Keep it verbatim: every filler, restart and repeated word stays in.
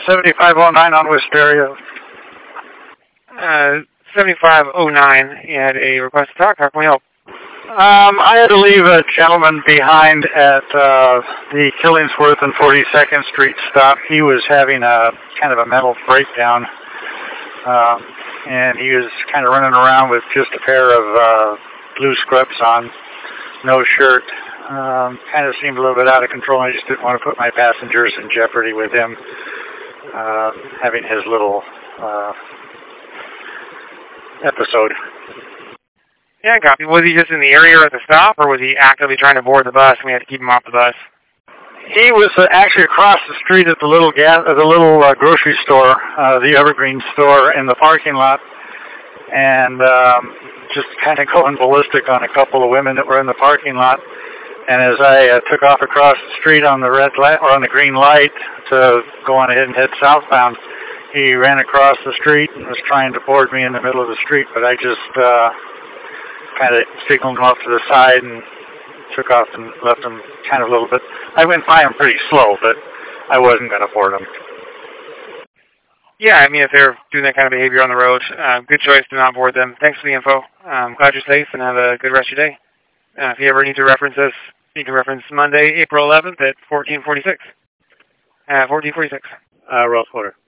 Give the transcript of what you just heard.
seventy-five oh nine on Wisteria. Uh, seventy-five oh nine, you had a request to talk. How can we help? Um, I had to leave a gentleman behind at uh, the Killingsworth and forty-second Street stop. He was having a kind of a mental breakdown, uh, and he was kind of running around with just a pair of uh, blue scrubs on, no shirt. Um, kind of seemed a little bit out of control. I just didn't want to put my passengers in jeopardy with him uh, having his little uh, episode. Yeah, copy. Was he just in the area at the stop, or was he actively trying to board the bus and we had to keep him off the bus? He was uh, actually across the street at the little gas, uh, the little uh, grocery store, uh, the Evergreen store, in the parking lot, and um, just kind of going ballistic on a couple of women that were in the parking lot. And as I uh, took off across the street on the red light or on the green light to go on ahead and head southbound, he ran across the street and was trying to board me in the middle of the street, but I just uh, kind of signaled him off to the side and took off and left him kind of a little bit. I went by him pretty slow, but I wasn't going to board him. Yeah, I mean, if they're doing that kind of behavior on the road, uh, good choice to not board them. Thanks for the info. I'm glad you're safe and have a good rest of your day. Uh, if you ever need to reference this, you can reference Monday, April eleventh at fourteen forty-six. Uh, fourteen forty-six. Uh, Ross Water.